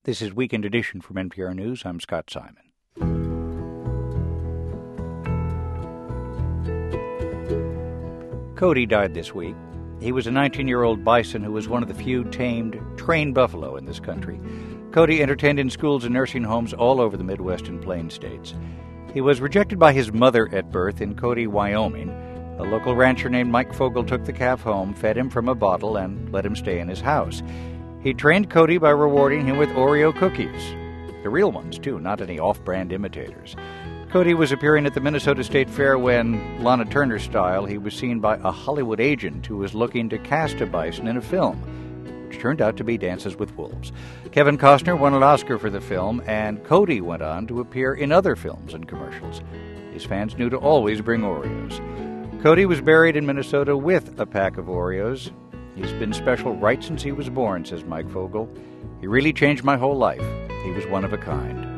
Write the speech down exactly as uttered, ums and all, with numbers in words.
This is Weekend Edition from N P R News. I'm Scott Simon. Cody died this week. He was a nineteen-year-old bison who was one of the few tamed, trained buffalo in this country. Cody entertained in schools and nursing homes all over the Midwest and Plain states. He was rejected by his mother at birth in Cody, Wyoming. A local rancher named Mike Fogel took the calf home, fed him from a bottle, and let him stay in his house. He trained Cody by rewarding him with Oreo cookies. The real ones, too, not any off-brand imitators. Cody was appearing at the Minnesota State Fair when, Lana Turner style, he was seen by a Hollywood agent who was looking to cast a bison in a film, which turned out to be Dances with Wolves. Kevin Costner won an Oscar for the film, and Cody went on to appear in other films and commercials. His fans knew to always bring Oreos. Cody was buried in Minnesota with a pack of Oreos. He's been special right since he was born, says Mike Fogel. He really changed my whole life. He was one of a kind.